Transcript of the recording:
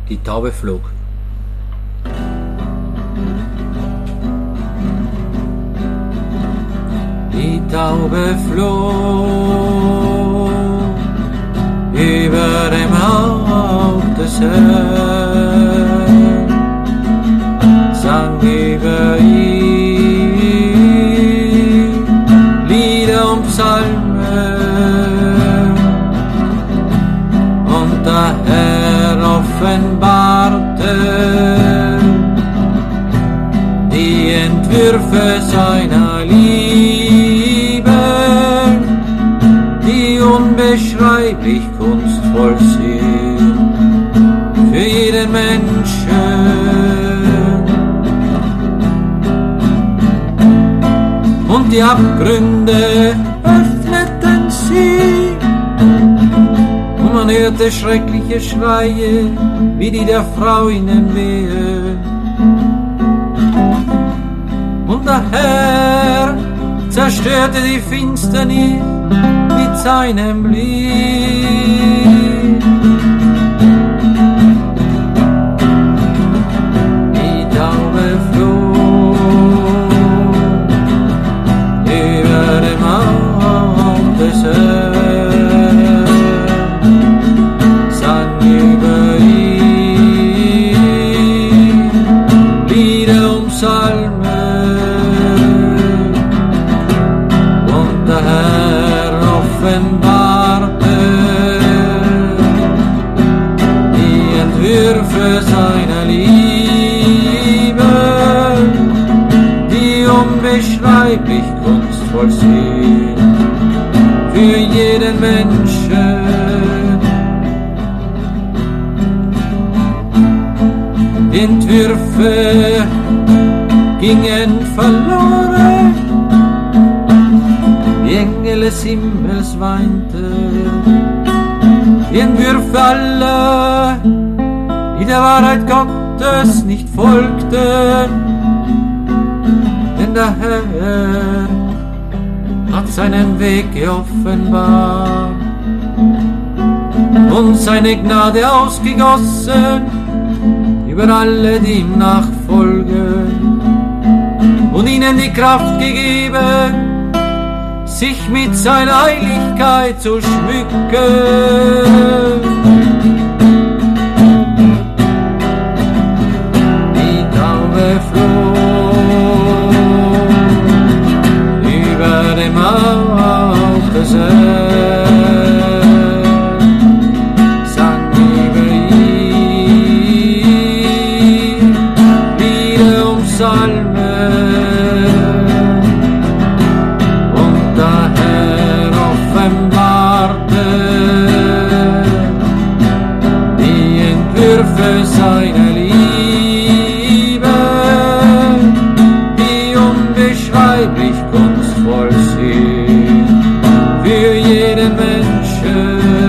Die Taube flog. Die Taube flog über dem Haupt des Herrn, sang über ihn Lieder und Psalmen, und der Herr offenbarte die Entwürfe seiner Liebe, die unbeschreiblich kunstvoll sind für jeden Menschen. Und die Abgründe öffneten sie, und man hörte schreckliche Schreie, wie die der Frau in den Wehen. Und der Herr zerstörte die Finsternis mit seinem Blick. Die Taube flog über dem Haupt des Herrn, sang über ihn Lieder und Psalmen. Der Herr offenbarte die Entwürfe seiner Liebe, die unbeschreiblich kunstvoll sind für jeden Menschen. Die Entwürfe gingen verloren, die Engel des Himmels weinten, die Entwürfe aller, die der Wahrheit Gottes nicht folgten. Denn der Herr hat seinen Weg geoffenbart und seine Gnade ausgegossen über alle, die ihm nachfolgen, und ihnen die Kraft gegeben, sich mit seiner Heiligkeit zu schmücken. Die Taube flog über dem Haupt des Herrn, sang über ihn Lieder und Psalmen. Für seine Liebe, die unbeschreiblich kunstvoll sind für jeden Menschen.